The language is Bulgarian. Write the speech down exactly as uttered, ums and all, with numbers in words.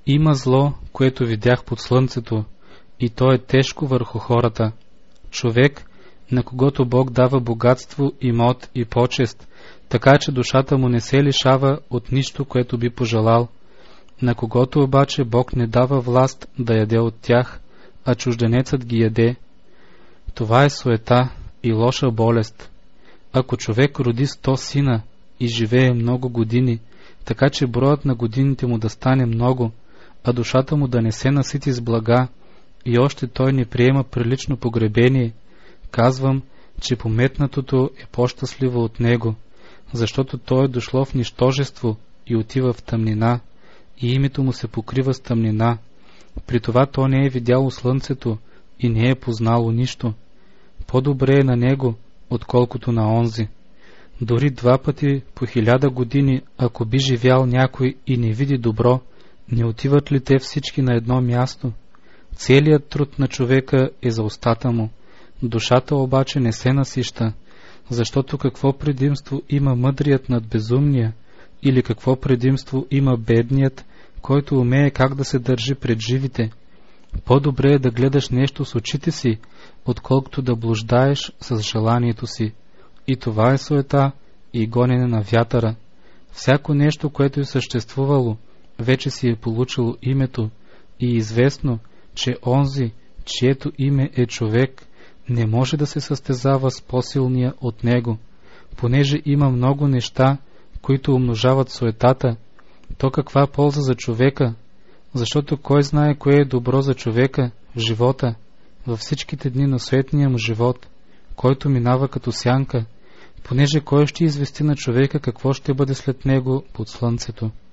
Има зло, което видях под слънцето, и то е тежко върху хората. Човек, на когото Бог дава богатство, имот и почест, така че душата му не се лишава от нищо, което би пожелал. На когото обаче Бог не дава власт да яде от тях, а чужденецът ги яде. Това е суета и лоша болест. Ако човек роди сто сина и живее много години, така че броят на годините му да стане много, а душата му да не се насити с блага, и още той не приема прилично погребение, казвам, че пометнатото е по-щастливо от него, защото той е дошло в нищожество и отива в тъмнина, и името му се покрива с тъмнина. При това то не е видяло слънцето и не е познало нищо. По-добре е на него, отколкото на онзи. Дори два пъти по хиляда години, ако би живял някой и не види добро, не отиват ли те всички на едно място? Целият труд на човека е за устата му. Душата обаче не се насища, защото какво предимство има мъдрият над безумния, или какво предимство има бедният, който умее как да се държи пред живите? По-добре е да гледаш нещо с очите си, отколкото да блуждаеш с желанието си. И това е суета и гонене на вятъра. Всяко нещо, което е съществувало, вече си е получило името и е известно, че онзи, чието име е човек, не може да се състезава с по-силния от него. Понеже има много неща, които умножават суетата, то каква полза за човека? Защото кой знае кое е добро за човека в живота, във всичките дни на суетния му живот, който минава като сянка, понеже кой ще извести на човека какво ще бъде след него под слънцето?